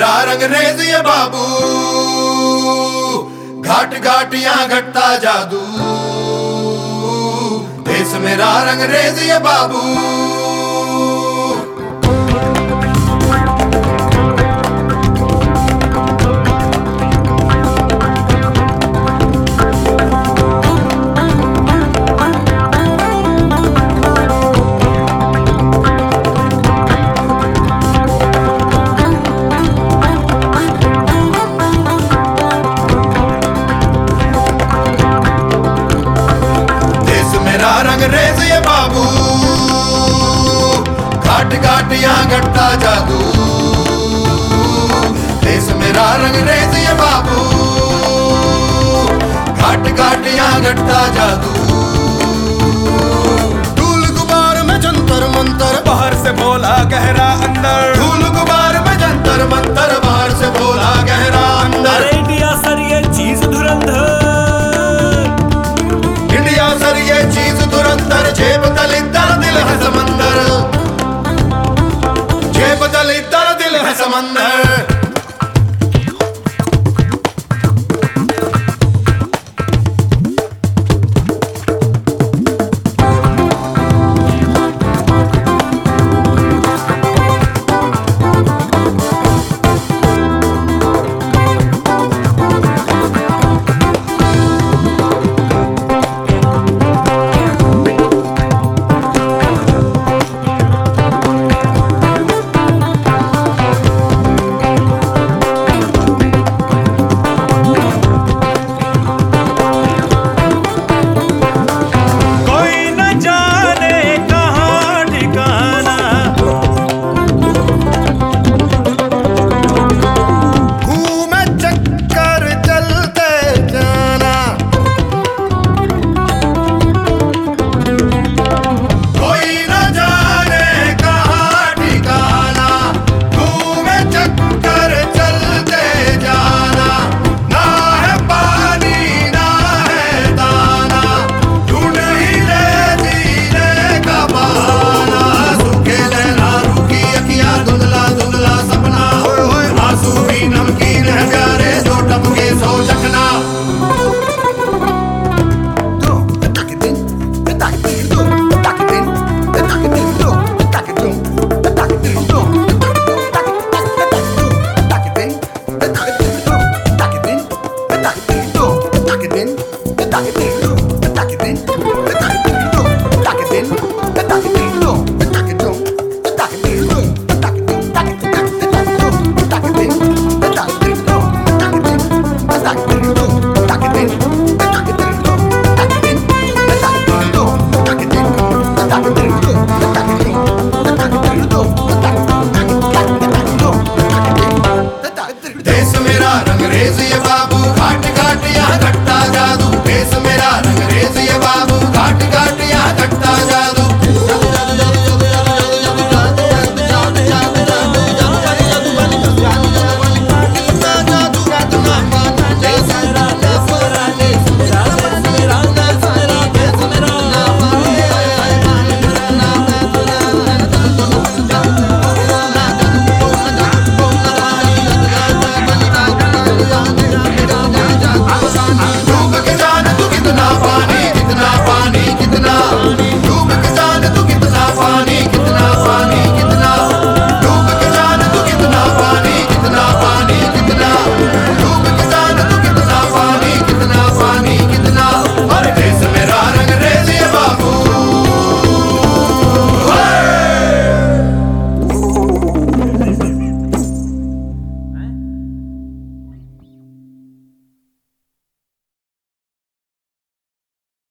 मेरा रंग रेज ये बाबू, घाट घाट यहाँ घटता जादू। देश मेरा रंग रेज ये बाबू। रंग रेज ये बाबू, घाट घाट यहाँ घटता जादू। देश मेरा रंग रेज ये बाबू, घाट घाट यहाँ घटता जादू। धूल गुबार में जंतर मंतर, बाहर से बोला गहरा अंदर। धूल गुबार में जंतर मंतर, बाहर से बोला गहरा अंदर। इंडिया सर ये चीज धुरंधर, इंडिया सर ये चीज धुरंधर। जेब दलितर दिल है समंदर, जेब दलितर दिल है समंदर।